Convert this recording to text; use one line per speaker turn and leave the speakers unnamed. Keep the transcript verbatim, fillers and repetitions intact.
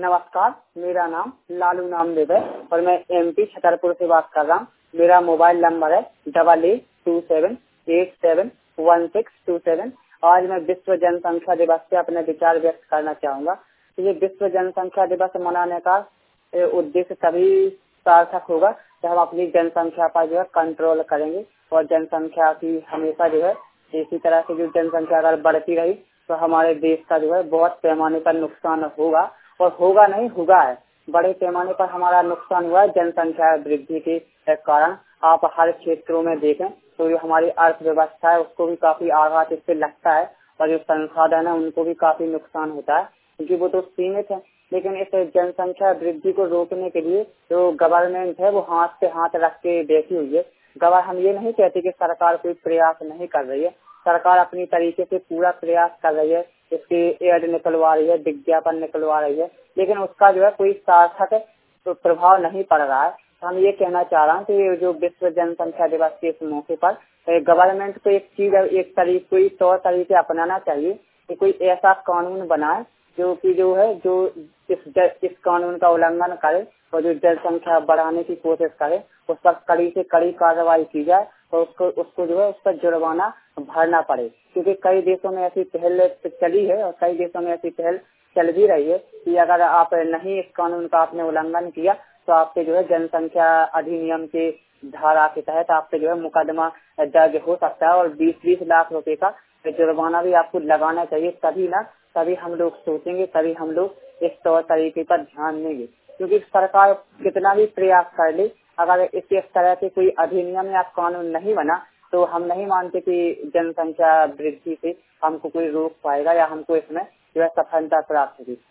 नमस्कार, मेरा नाम लालू नामदेव है और मैं एमपी छतरपुर से बात कर रहा हूँ। मेरा मोबाइल नंबर है double eight two seven eight seven one six two seven. आज मैं विश्व जनसंख्या दिवस पे अपने विचार व्यक्त करना चाहूँगा। तो ये विश्व जनसंख्या दिवस मनाने का ए, उद्देश्य तभी सार्थक होगा कि हम अपनी जनसंख्या पर जो है कंट्रोल करेंगे और जनसंख्या की हमेशा जो है इसी तरह से जो जनसंख्या अगर बढ़ती रही तो हमारे देश का जो है बहुत पैमाने पर नुकसान होगा और होगा नहीं होगा है। बड़े पैमाने पर हमारा नुकसान हुआ है जनसंख्या वृद्धि के कारण। आप हर क्षेत्रों में देखें तो जो हमारी अर्थव्यवस्था है उसको भी काफी आघात इससे लगता है और जो संसाधन है उनको भी काफी नुकसान होता है क्योंकि वो तो सीमित है। लेकिन इस जनसंख्या वृद्धि को रोकने के लिए जो गवर्नमेंट है वो हाथ पे हाथ रख के बैठी हुई है। गवर हम ये नहीं कहते कि सरकार कोई प्रयास नहीं कर रही है, सरकार अपनी तरीके से पूरा प्रयास कर रही है, इसकी एड निकलवा रही है, विज्ञापन निकलवा रही है, लेकिन उसका जो है कोई सार्थक तो प्रभाव नहीं पड़ रहा है। तो हम ये कहना चाह रहा हूँ कि जो विश्व जनसंख्या दिवस के इस मौके पर गवर्नमेंट को एक चीज एक तरीके कोई तौर तरीके अपनाना चाहिए कि कोई ऐसा कानून बनाए जो कि जो है जो इस इस कानून का उल्लंघन करे और जो जनसंख्या बढ़ाने की कोशिश करे उस पर कड़ी से कड़ी कार्रवाई की जाए और उसको उसको जो है उस पर जुर्माना भरना पड़े। क्योंकि कई देशों में ऐसी पहल चली है और कई देशों में ऐसी पहल चल भी रही है कि अगर आप नहीं इस कानून का आपने उल्लंघन किया तो आपके जो है जनसंख्या अधिनियम के धारा के तहत आपसे जो है मुकदमा दर्ज हो सकता है और बीस बीस लाख रुपए का जुर्माना भी आपको लगाना चाहिए। तभी ना तभी हम लोग सोचेंगे, तभी हम लोग इस तौर तरीके पर ध्यान देंगे। क्योंकि सरकार कितना भी प्रयास कर ले, अगर इस तरह के कोई अधिनियम या कानून नहीं बना तो हम नहीं मानते कि जनसंख्या वृद्धि से हमको कोई रोक पाएगा या हमको इसमें जो है सफलता प्राप्त होगी।